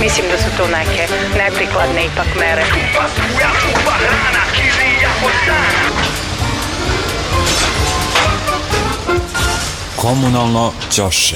Mislim da su to neke neprikladne ipak mere. Skupa struja, skupa hrana, kirija od dana. Komunalno ćoše.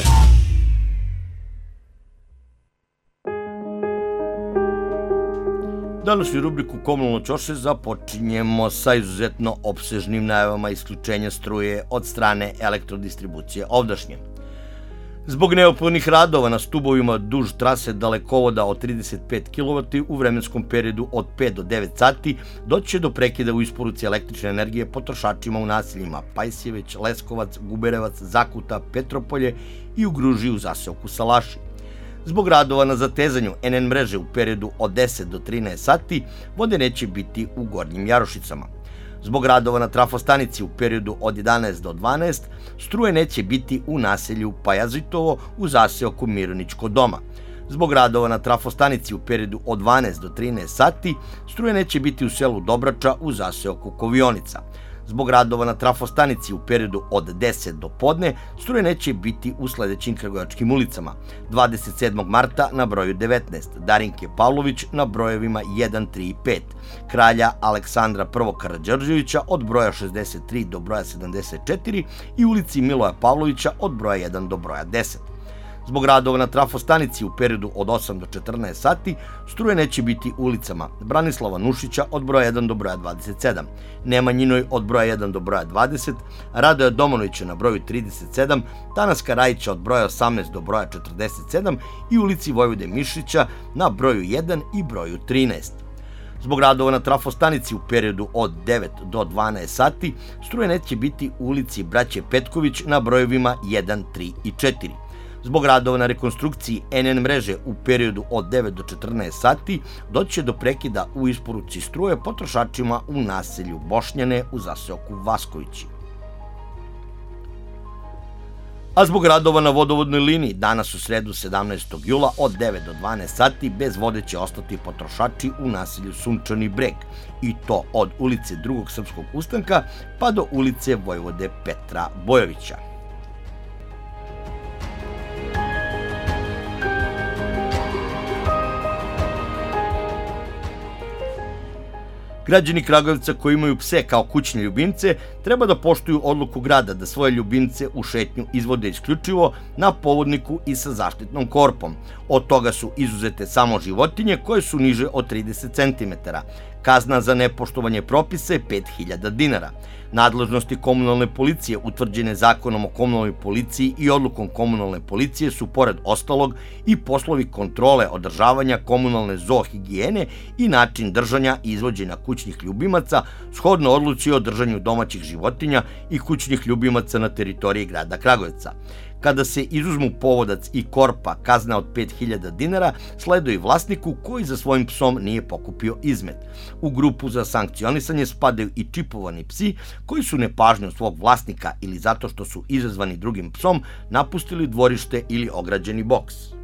Današnju rubriku Komunalno ćoše započinjemo sa izuzetno opsežnim najavama isključenja struje od strane elektrodistribucije ovdašnje. Zbog neophodnih radova na stubovima duž trase dalekovoda od 35 kW u vremenskom periodu od 5 do 9 sati doći će do prekida u isporuci električne energije potrošačima u naseljima Pajsjeveć, Leskovac, Guberevac, Zakuta, Petropolje i u Gruži u zaseoku Salaši. Zbog radova na zatezanju NN mreže u periodu od 10 do 13 sati vode neće biti u Gornjim Jarošicama. Zbog radova na trafostanici u periodu od 11 do 12 struje neće biti u naselju Pajazitovo u zaseoku Mironičko doma. Zbog radova na trafostanici u periodu od 12 do 13 sati struje neće biti u selu Dobrača u zaseoku Kovionica. Zbog radova na trafostanici u periodu od 10 do podne struje neće biti u sledećim kragujevačkim ulicama: 27. marta na broju 19, Darinke Pavlović na brojevima 1, 3 i 5, Kralja Aleksandra I. Karađorđevića od broja 63 do broja 74 i ulici Miloja Pavlovića od broja 1 do broja 10. Zbog radova na trafostanici u periodu od 8 do 14 sati struje neće biti u ulicama Branislava Nušića od broja 1 do broja 27, Nemanjinoj od broja 1 do broja 20, Radoja Domanovića na broju 37, Tanaska Rajića od broja 18 do broja 47 i ulici Vojvode Mišića na broju 1 i broju 13. Zbog radova na trafostanici u periodu od 9 do 12 sati struje neće biti u ulici Braće Petković na brojevima 1, 3 i 4. Zbog radova na rekonstrukciji NN mreže u periodu od 9 do 14 sati doći će do prekida u isporuci struje potrošačima u naselju Bošnjane u zaseoku Vaskovići. A zbog radova na vodovodnoj liniji danas u sredu 17. jula od 9 do 12 sati bez vode će ostati potrošači u naselju Sunčani Breg, i to od ulice Drugog srpskog ustanka pa do ulice Vojvode Petra Bojovića. Građani Kragujevca koji imaju pse kao kućne ljubimce treba da poštuju odluku grada da svoje ljubimce u šetnju izvode isključivo na povodniku i sa zaštitnom korpom. Od toga su izuzete samo životinje koje su niže od 30 cm. Kazna za nepoštovanje propisa je 5.000 dinara. Nadležnosti komunalne policije utvrđene Zakonom o komunalnoj policiji i odlukom komunalne policije su pored ostalog i poslovi kontrole održavanja komunalne zoohigijene i način držanja i izvođenja kućnih ljubimaca shodno odluci o držanju domaćih životinja i kućnih ljubimaca na teritoriji grada Kragujevca. Kada se izuzmu povodac i korpa, kazna od 5.000 dinara sleduje vlasniku koji za svojim psom nije pokupio izmet. U grupu za sankcionisanje spadaju i čipovani psi koji su nepažnjom svog vlasnika ili zato što su izazvani drugim psom napustili dvorište ili ograđeni boks.